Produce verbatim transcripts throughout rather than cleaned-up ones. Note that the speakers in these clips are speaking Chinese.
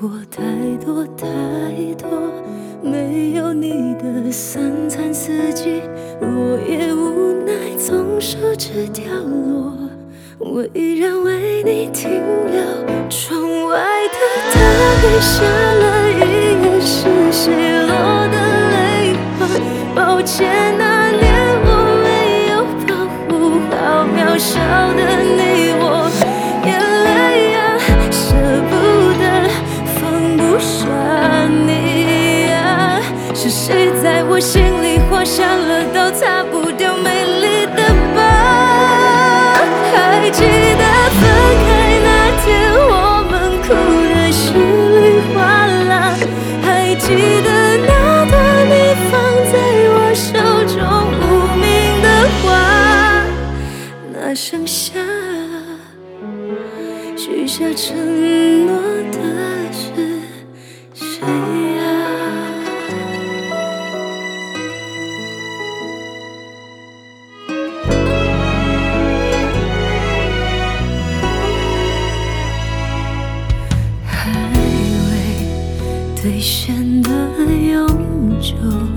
过太多太多，没有你的三餐四季，我也无奈总是只掉落。我依然为你停留，窗外的大雨下了一夜，是谁落的泪花？抱歉那年我没有保护好渺小的你我，眼泪啊舍不得放不下你啊，是谁在我心里画下了道擦不掉美丽的疤？还记得分开那天我们哭得稀里哗啦，还记得那段你放在我手中无名的花，那剩下许下承诺的是谁啊？兑现的永久，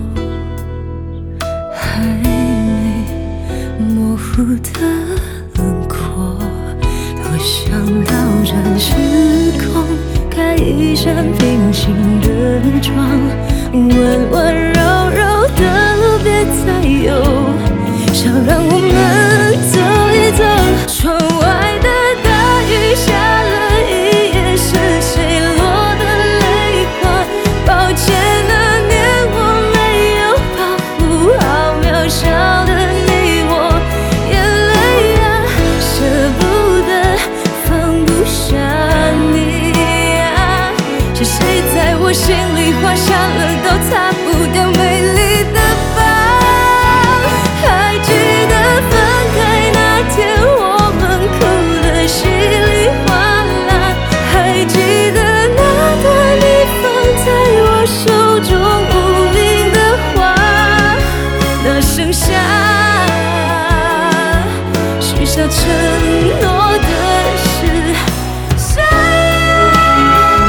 还没模糊的轮廓，多想倒转时空，开一扇平行的窗，温温柔柔的路别再有，想让我们走一走。窗外的大雨下了一夜，是谁落的泪花？抱歉那年我没有保护好渺小的你我，眼泪啊舍不得放不下你啊，是谁在我心里画下了道擦不掉美丽的疤？还记得分开那天我们哭得稀里哗啦，还记得那段你放在我手中无名的花，那剩下许下承诺的是谁啊？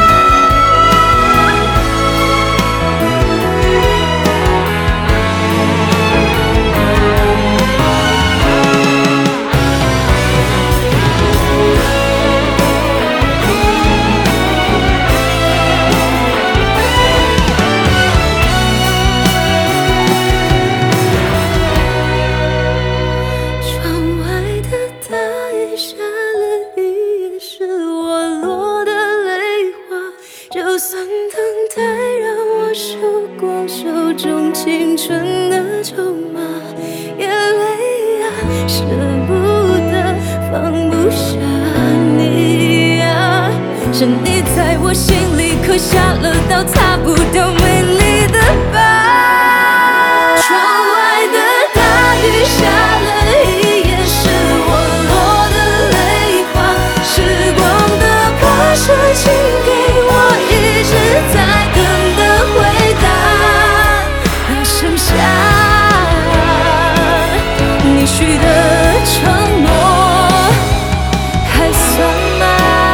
窗外的大雨下了一夜，是我落的泪花，就算等待让我输光手中青春的筹码，眼泪啊舍不得放不下你啊，是你在我心里刻下了道擦不掉美丽的疤。窗外的大雨下了一夜，是我落的泪花，时光的跋涉请给我一直在等的回答，那剩下你许的承诺还算吗？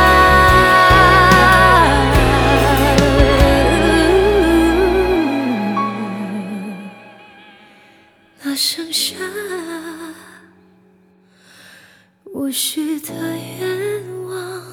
那剩下我许的愿望。